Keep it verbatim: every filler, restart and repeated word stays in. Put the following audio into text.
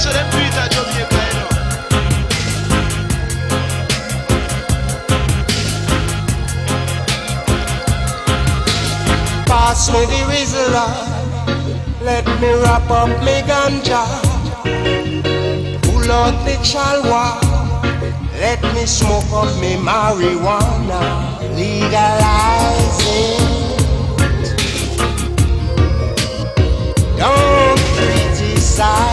so them do it at Jamaica, you know. Pass me the whistler, let me wrap up me ganja. Pull out the chalwa, let me smoke up me marijuana. Legalize it, don't criticize.